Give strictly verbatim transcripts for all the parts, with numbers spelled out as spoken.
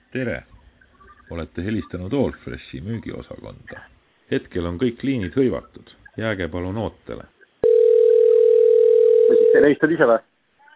Tere! Olete helistanud Allfreshi müügiosakonda. Hetkel on kõik liinid hõivatud. Jääge palun ootele. Ja siis te helistad ise või?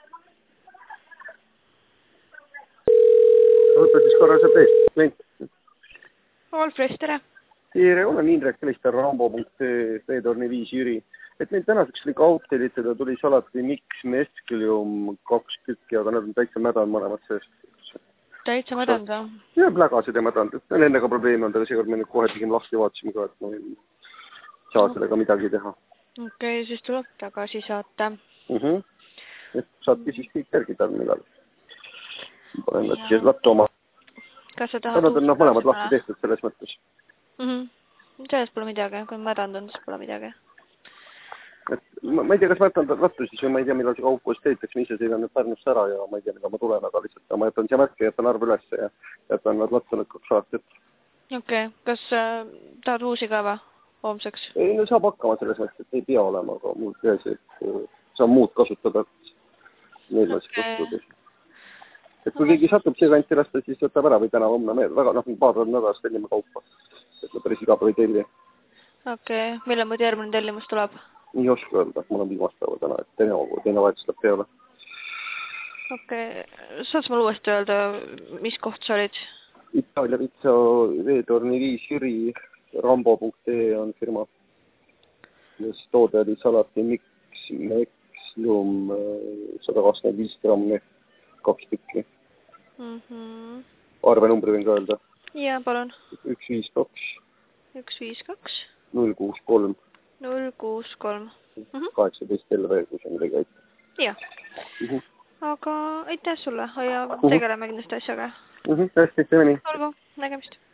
Võtta siis korra see teist. Klient. Allfresh, tere! Tere, olen Indrek, helistan Rambo punkt veetorni viis Jüri. Et meil tänaseks oli kauptelitada, tuli salati miks mesklium kaks tükki, aga nad on täitsa mädanud mõlemad seest. Täitsa mädanud või? Jah, plägasid ja mädanud. Et on ennega probleem olnud, aga seekord me nüüd kohe tegime lahti vaatasime ka, et ma ei saa sellega midagi teha. Okei, okay, siis tuleb tagasi saata. Uh -huh. Et saatki siis kõik tergid all millal. Panen nad siis lattu oma. Kas sa tahad nad on noh, mõlemad lahti tehtud selles mõttes. Mm -hmm. Sellest pole midagi, kui mädanud on, siis pole midagi. Et ma, ma ei tea, kas ma jätan lattu siis või ma ei tea, millal see kaup koos teitakse, ma ise sõidan nüüd Pärnusse ära ja ma ei tea, millal ma tulen, aga lihtsalt ma jätan siia märke, jätan arv üles ja jätan nad lattu lõpuks saati. Okei, okay. Kas äh, tahad uusi ka või homseks? Ei, no saab hakkama selles mõttes, et ei pea olema, aga mul käes, et saan muud kasutada, et neil on siis kasutada. Et kui keegi satub siia kanti lasta, siis võtab ära või täna homne meelde. Väga, noh, paar nädalast tellime kaupa. Et me päris iga päev ei telli. Okei, okay. Millal muidu järgmine tellimus tuleb? Ei oska öelda, mul on viimast päeva täna, et teine, teine vahetus läheb peale. Okei, okay. Saad mulle uuesti öelda, mis koht sa olid? Itaalia Pizza veetorni viis Jüri, Rambo punkt ee on firma. Just toode oli salati miks mekslum sada kakskümmend viis grammi. Kaks tükki. Mm -hmm. Arvenumbri võin ka öelda. Jaa, palun. üks viis kaks. üks viis kaks. null kuus kolm. null kuus kolm. kaheksateist L V, kui see midagi aitab. Jah. Mm -hmm. Aga aitäh sulle ja tegeleme kindlasti asjaga. Mm -hmm. Hästi, see meni. Olgu, nägemist.